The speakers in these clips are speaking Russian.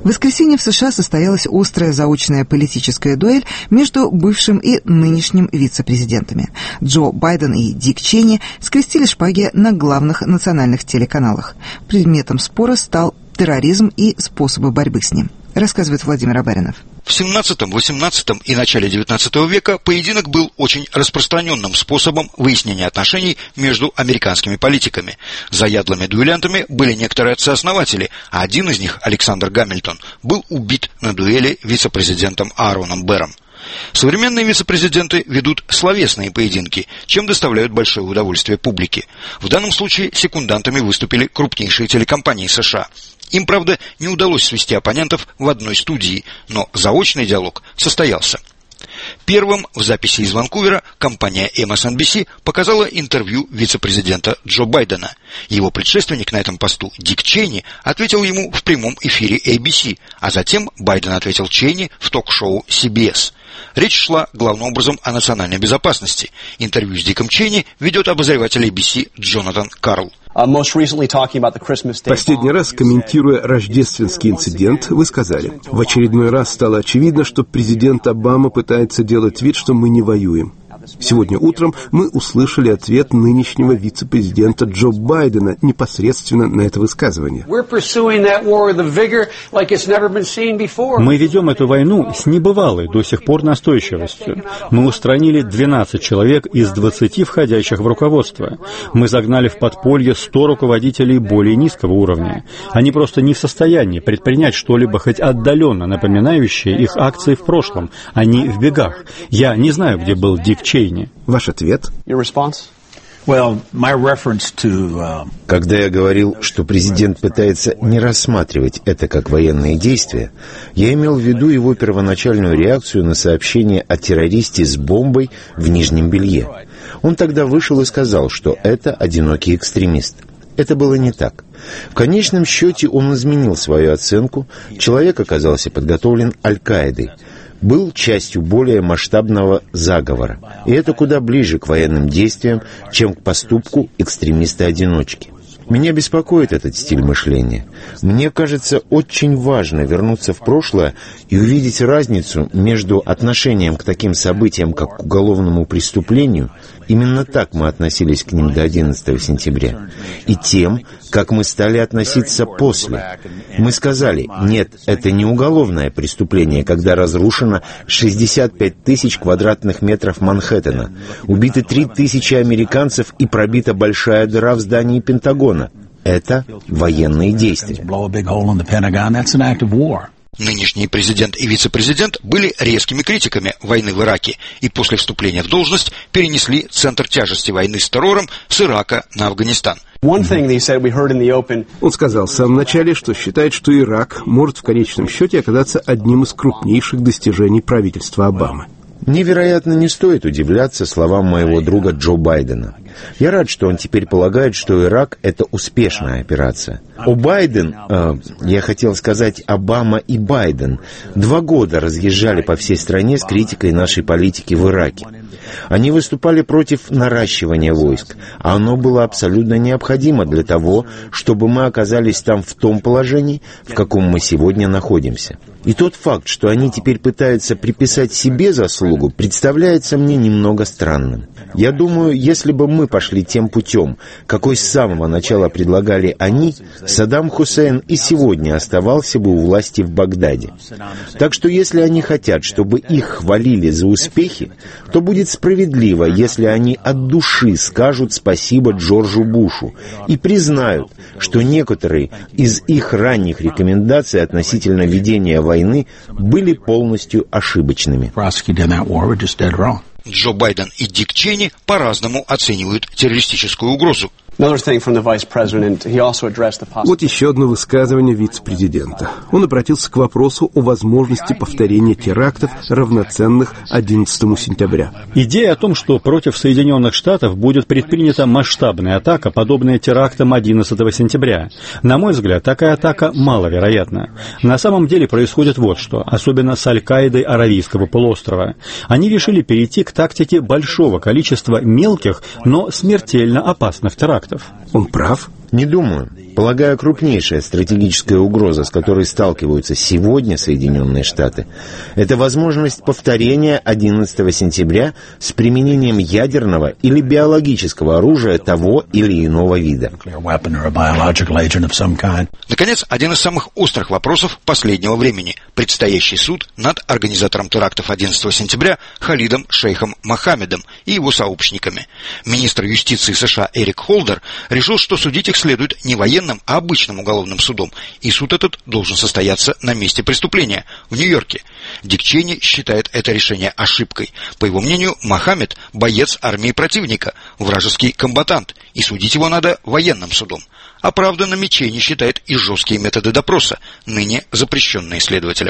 В воскресенье в США состоялась острая заочная политическая дуэль между бывшим и нынешним вице-президентами. Джо Байден и Дик Чейни скрестили шпаги на главных национальных телеканалах. Предметом спора стал терроризм и способы борьбы с ним, рассказывает Владимир Абаринов. В XVII, XVIII и начале XIX века поединок был очень распространенным способом выяснения отношений между американскими политиками. Заядлыми дуэлянтами были некоторые отцы-основатели, а один из них, Александр Гамильтон, был убит на дуэли вице-президентом Аароном Берром. Современные вице-президенты ведут словесные поединки, чем доставляют большое удовольствие публике. В данном случае секундантами выступили крупнейшие телекомпании США. Им, правда, не удалось свести оппонентов в одной студии, но заочный диалог состоялся. Первым в записи из Ванкувера компания MSNBC показала интервью вице-президента Джо Байдена. Его предшественник на этом посту, Дик Чейни, ответил ему в прямом эфире ABC, а затем Байден ответил Чейни в ток-шоу CBS. Речь шла главным образом о национальной безопасности. Интервью с Диком Чейни ведет обозреватель ABC Джонатан Карл. Последний раз, комментируя рождественский инцидент, вы сказали: в очередной раз стало очевидно, что президент Обама пытается делать вид, что мы не воюем. Сегодня утром мы услышали ответ нынешнего вице-президента Джо Байдена непосредственно на это высказывание. Мы ведем эту войну с небывалой до сих пор настойчивостью. Мы устранили 12 человек из 20 входящих в руководство. Мы загнали в подполье 100 руководителей более низкого уровня. Они просто не в состоянии предпринять что-либо хоть отдаленно напоминающее их акции в прошлом. Они в бегах. Я не знаю, где был Дик Чейни. Ваш ответ? Когда я говорил, что президент пытается не рассматривать это как военные действия, я имел в виду его первоначальную реакцию на сообщение о террористе с бомбой в нижнем белье. Он тогда вышел и сказал, что это одинокий экстремист. Это было не так. В конечном счете он изменил свою оценку. Человек оказался подготовлен Аль-Каидой. Был частью более масштабного заговора. И это куда ближе к военным действиям, чем к поступку экстремиста-одиночки. Меня беспокоит этот стиль мышления. Мне кажется, очень важно вернуться в прошлое и увидеть разницу между отношением к таким событиям, как к уголовному преступлению, именно так мы относились к ним до 11 сентября, и тем, как мы стали относиться после. Мы сказали: нет, это не уголовное преступление, когда разрушено 65 тысяч квадратных метров Манхэттена, убиты 3000 американцев и пробита большая дыра в здании Пентагона. Это военные действия. Нынешний президент и вице-президент были резкими критиками войны в Ираке и после вступления в должность перенесли центр тяжести войны с террором с Ирака на Афганистан. Он сказал в самом начале, что считает, что Ирак может в конечном счете оказаться одним из крупнейших достижений правительства Обамы. Мне, вероятно, не стоит удивляться словам моего друга Джо Байдена. Я рад, что он теперь полагает, что Ирак — это успешная операция. Я хотел сказать Обама и Байден, 2 года разъезжали по всей стране с критикой нашей политики в Ираке. Они выступали против наращивания войск, а оно было абсолютно необходимо для того, чтобы мы оказались там в том положении, в каком мы сегодня находимся. И тот факт, что они теперь пытаются приписать себе заслугу, представляется мне немного странным. Я думаю, если бы мы пошли тем путем, какой с самого начала предлагали они, Саддам Хусейн и сегодня оставался бы у власти в Багдаде. Так что если они хотят, чтобы их хвалили за успехи, то будет справедливо, если они от души скажут спасибо Джорджу Бушу и признают, что некоторые из их ранних рекомендаций относительно ведения войны были полностью ошибочными. Джо Байден и Дик Чейни по-разному оценивают террористическую угрозу. Вот еще одно высказывание вице-президента. Он обратился к вопросу о возможности повторения терактов, равноценных 11 сентября. Идея о том, что против Соединенных Штатов будет предпринята масштабная атака, подобная терактам 11 сентября. На мой взгляд, такая атака маловероятна. На самом деле происходит вот что, особенно с Аль-Каидой Аравийского полуострова. Они решили перейти к тактике большого количества мелких, но смертельно опасных терактов. Он прав? Не думаю. Полагаю, крупнейшая стратегическая угроза, с которой сталкиваются сегодня Соединенные Штаты, это возможность повторения 11 сентября с применением ядерного или биологического оружия того или иного вида. Наконец, один из самых острых вопросов последнего времени – предстоящий суд над организатором терактов 11 сентября Халидом Шейхом Мохаммедом и его сообщниками. Министр юстиции США Эрик Холдер решил, что судить их следует не военным, а обычным уголовным судом, и суд этот должен состояться на месте преступления, в Нью-Йорке. Дик Чейни считает это решение ошибкой. По его мнению, Мохаммед – боец армии противника, вражеский комбатант, и судить его надо военным судом. Оправданными Чейни считает и жесткие методы допроса, ныне запрещенные следователям.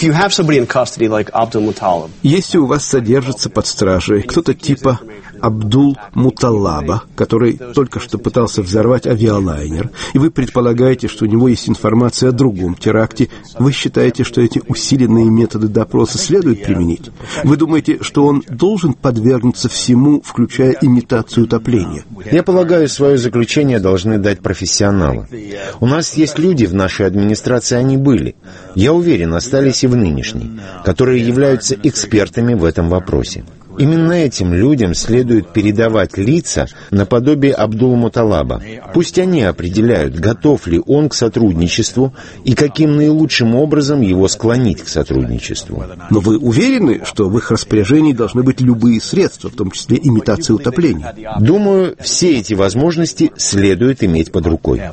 Если у вас содержится под стражей кто-то типа Абдул-Муталлаба, который только что пытался взорвать авиалайнер, и вы предполагаете, что у него есть информация о другом теракте, вы считаете, что эти усиленные методы допроса следует применить? Вы думаете, что он должен подвергнуться всему, включая имитацию утопления? Я полагаю, свое заключение должны дать профессионалы. У нас есть люди в нашей администрации, они были. Я уверен, остались и в нынешней, которые являются экспертами в этом вопросе. Именно этим людям следует передавать лица наподобие Абдул-Муталлаба. Пусть они определяют, готов ли он к сотрудничеству и каким наилучшим образом его склонить к сотрудничеству. Но вы уверены, что в их распоряжении должны быть любые средства, в том числе имитация утопления? Думаю, все эти возможности следует иметь под рукой.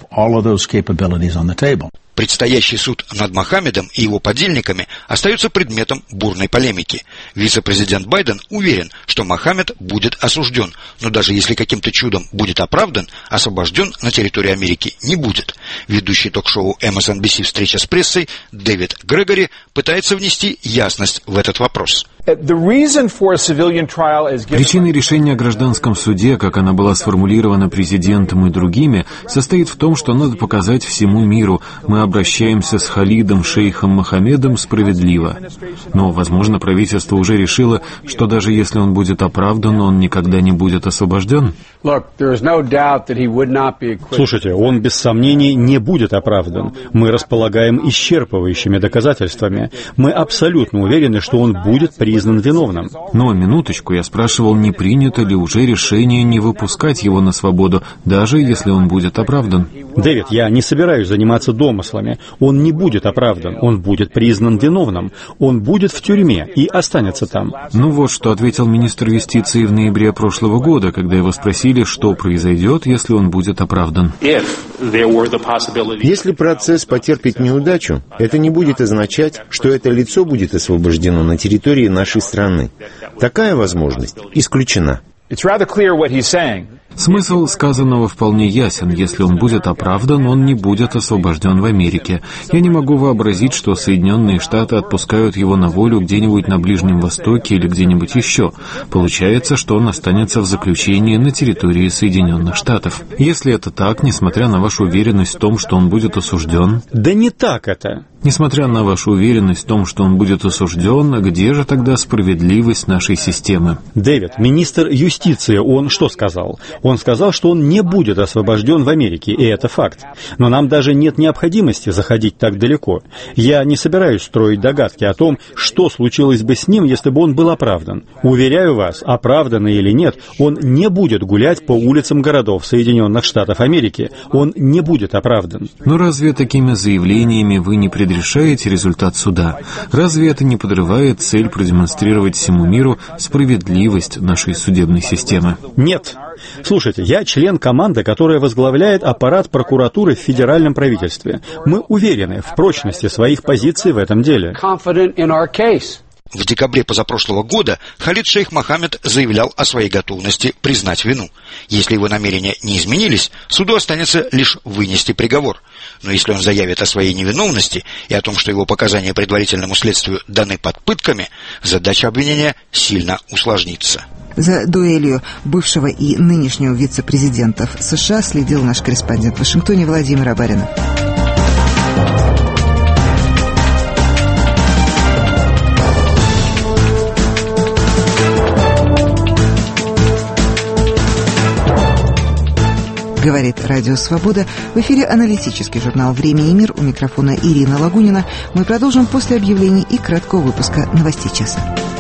Предстоящий суд над Мохаммедом и его подельниками остается предметом бурной полемики. Вице-президент Байден уверен, что Мохаммед будет осужден, но даже если каким-то чудом будет оправдан, освобожден на территории Америки не будет. Ведущий ток-шоу MSNBC «Встреча с прессой» Дэвид Грегори пытается внести ясность в этот вопрос. Причиной решения о гражданском суде, как она была сформулирована президентом и другими, состоит в том, что надо показать всему миру: мы обращаемся с Халидом Шейхом Мохаммедом справедливо. Но, возможно, правительство уже решило, что даже если он будет оправдан, он никогда не будет освобожден. Слушайте, он без сомнений не будет оправдан. Мы располагаем исчерпывающими доказательствами. Мы абсолютно уверены, что он будет признан виновным. Но, минуточку, я спрашивал, не принято ли уже решение не выпускать его на свободу, даже если он будет оправдан. Дэвид, я не собираюсь заниматься домыслами. Он не будет оправдан, он будет признан виновным. Он будет в тюрьме и останется там. Ну вот что ответил министр юстиции в ноябре прошлого года, когда его спросили, что произойдет, если он будет оправдан. Если процесс потерпит неудачу, это не будет означать, что это лицо будет освобождено на территории нашей страны. Такая возможность исключена. Смысл сказанного вполне ясен. Если он будет оправдан, он не будет освобожден в Америке. Я не могу вообразить, что Соединенные Штаты отпускают его на волю где-нибудь на Ближнем Востоке или где-нибудь еще. Получается, что он останется в заключении на территории Соединенных Штатов. Если это так, несмотря на вашу уверенность в том, что он будет осужден... Да не так это! Несмотря на вашу уверенность в том, что он будет осужден, где же тогда справедливость нашей системы? Дэвид, министр юстиции, он что сказал? Он сказал, что он не будет освобожден в Америке, и это факт. Но нам даже нет необходимости заходить так далеко. Я не собираюсь строить догадки о том, что случилось бы с ним, если бы он был оправдан. Уверяю вас, оправданный или нет, он не будет гулять по улицам городов Соединенных Штатов Америки. Он не будет оправдан. Но разве такими заявлениями вы не предрешаете результат суда? Разве это не подрывает цель продемонстрировать всему миру справедливость нашей судебной системы? Нет. Слушайте, я член команды, которая возглавляет аппарат прокуратуры в федеральном правительстве. Мы уверены в прочности своих позиций в этом деле. В декабре позапрошлого года Халид Шейх Мохаммед заявлял о своей готовности признать вину. Если его намерения не изменились, суду останется лишь вынести приговор. Но если он заявит о своей невиновности и о том, что его показания предварительному следствию даны под пытками, задача обвинения сильно усложнится. За дуэлью бывшего и нынешнего вице-президентов США следил наш корреспондент в Вашингтоне Владимир Абаринов. Говорит Радио Свобода. В эфире аналитический журнал «Время и мир». У микрофона Ирина Лагунина. Мы продолжим после объявлений и краткого выпуска новостей часа.